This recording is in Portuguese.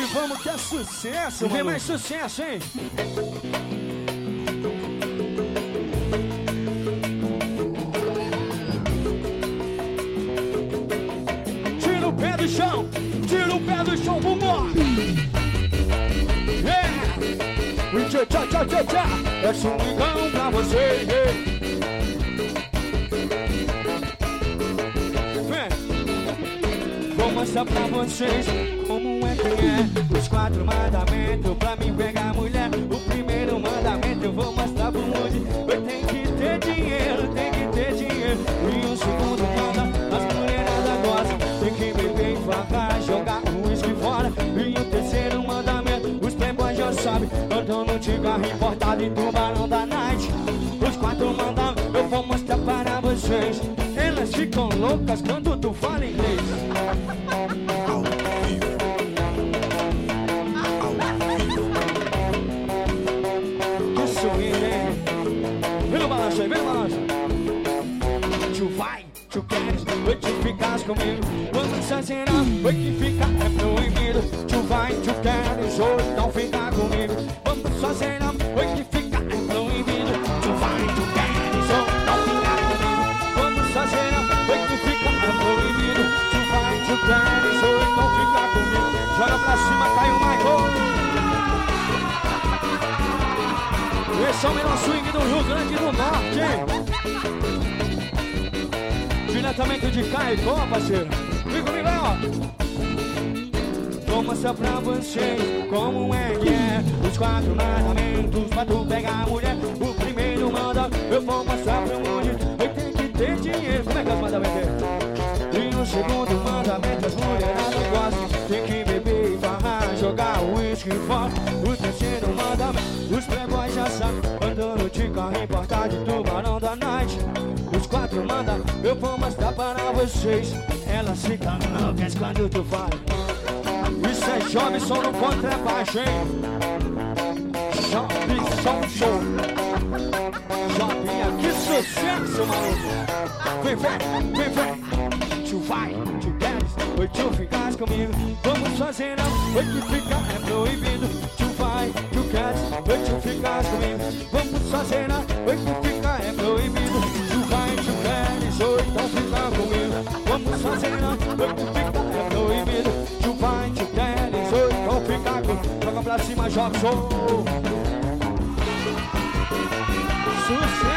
vamos que é sucesso, mano. Vem mais sucesso, hein? Tira o pé do chão, tira o pé do chão, vambora! Tchau, tchau, tchau, tchau, tchau. É swingão pra você. Vem. Vou mostrar pra vocês como é que é os 4 mandamentos pra mim pegar mulher. O primeiro mandamento eu vou mostrar pro mundo. Eu tenho que ter dinheiro, tem que ter dinheiro. E o segundo manda, as mulheradas gostam. Tem que beber devagar, jogar o uísque fora. E o terceiro mandamento, os playboys já sabem. Andando de carro importado em Tubarão da Night. Os 4 mandamentos eu vou mostrar para vocês. Elas ficam loucas quando tu fala inglês. Que swing, hein? Vem no balanço aí, vem no balanço. Tu vai, tu queres, vai te ficar comigo. Vamos fazer foi que fica é proibido. Tu vai, tu queres, ou não ficar comigo. Vamos fazer foi que fica é proibido. Tu vai, tu queres, ou não ficar comigo. Vamos fazer foi que fica é proibido. Tu vai, tu queres, ou não ficar comigo. Joga pra cima, cai o Michael. Esse é o melhor swing do Rio Grande do Norte, hein? Diretamente de Caicó, parceiro. Vem comigo aí, ó. Vou mostrar pra vocês como é que é os 4 mandamentos pra tu pegar a mulher. O primeiro manda, eu vou mostrar pro mundo. Eu tenho que ter dinheiro. Como é que é os mandamentos? E no segundo mandamento as mulheradas gostam. Tem que beber e farrar, jogar o uísque fora. O terceiro mandamento, os playboys já sabem. Andando de carro importado de Tubarão da Night. Os 4 mandam, eu vou mostrar para vocês. Elas ficam loucas quando tu fala. Isso é Jobson no contrabaixo, hein? Jobson Show. Jobinha, que sucesso, maluco. Vem, vem, vem, vem. Tu vai, tu queres, oi, tu ficas comigo. Vamos fazer não, oi, que fica é proibido. Tu vai, tu queres, oi, tu ficas comigo. Vamos fazer não, oi, que fica é proibido. Tu vai, tu queres, oi, então fica comigo. Vamos fazer não, oi, que fica é proibido. Tu vai, tu queres, oi, então fica comigo. Joga pra cima, joga, show. Sucesso.